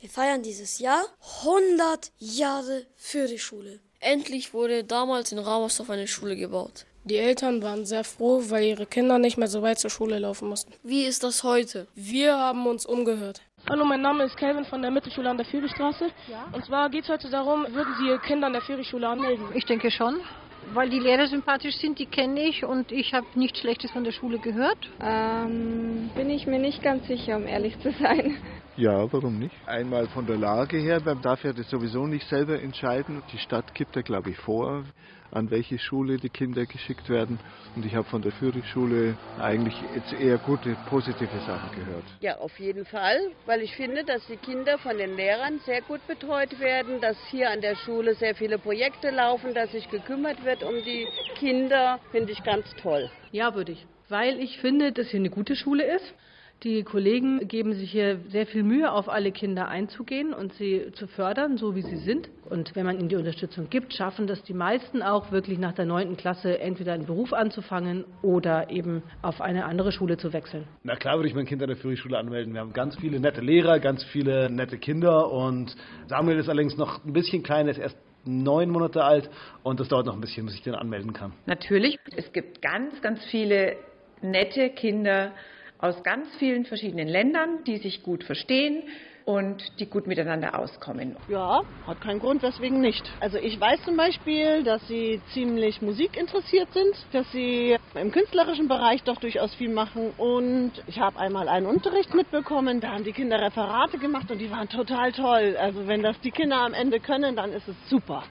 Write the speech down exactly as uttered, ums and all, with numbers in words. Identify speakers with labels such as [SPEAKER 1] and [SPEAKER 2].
[SPEAKER 1] Wir feiern dieses Jahr hundert Jahre für die Schule. Endlich wurde damals in Ramersdorf eine Schule gebaut.
[SPEAKER 2] Die Eltern waren sehr froh, weil ihre Kinder nicht mehr so weit zur Schule laufen mussten.
[SPEAKER 1] Wie ist das heute?
[SPEAKER 2] Wir haben uns umgehört. Hallo, mein Name ist Kelvin von der Mittelschule an der Führichstraße. Ja? Und zwar geht es heute darum, würden Sie Ihre Kinder an der Führichschule anmelden?
[SPEAKER 3] Ich denke schon, weil die Lehrer sympathisch sind, die kenne ich und ich habe nichts Schlechtes von der Schule gehört.
[SPEAKER 4] Ähm, bin ich mir nicht ganz sicher, um ehrlich zu sein.
[SPEAKER 5] Ja, warum nicht? Einmal von der Lage her, man darf ja das sowieso nicht selber entscheiden. Die Stadt gibt da, glaube ich, vor, an welche Schule die Kinder geschickt werden. Und ich habe von der Führichschule eigentlich jetzt eher gute, positive Sachen gehört.
[SPEAKER 6] Ja, auf jeden Fall, weil ich finde, dass die Kinder von den Lehrern sehr gut betreut werden, dass hier an der Schule sehr viele Projekte laufen, dass sich gekümmert wird um die Kinder, finde ich ganz toll.
[SPEAKER 7] Ja, würde ich, weil ich finde, dass hier eine gute Schule ist. Die Kollegen geben sich hier sehr viel Mühe, auf alle Kinder einzugehen und sie zu fördern, so wie sie sind. Und wenn man ihnen die Unterstützung gibt, schaffen das die meisten auch wirklich nach der neunten Klasse entweder einen Beruf anzufangen oder eben auf eine andere Schule zu wechseln.
[SPEAKER 8] Na klar würde ich mein Kind an der Führichschule anmelden. Wir haben ganz viele nette Lehrer, ganz viele nette Kinder und Samuel ist allerdings noch ein bisschen klein, er ist erst neun Monate alt und das dauert noch ein bisschen, bis ich den anmelden kann.
[SPEAKER 9] Natürlich, es gibt ganz, ganz viele nette Kinder aus ganz vielen verschiedenen Ländern, die sich gut verstehen und die gut miteinander auskommen.
[SPEAKER 10] Ja, hat keinen Grund, weswegen nicht. Also ich weiß zum Beispiel, dass sie ziemlich musikinteressiert sind, dass sie im künstlerischen Bereich doch durchaus viel machen und ich habe einmal einen Unterricht mitbekommen, da haben die Kinder Referate gemacht und die waren total toll. Also wenn das die Kinder am Ende können, dann ist es super.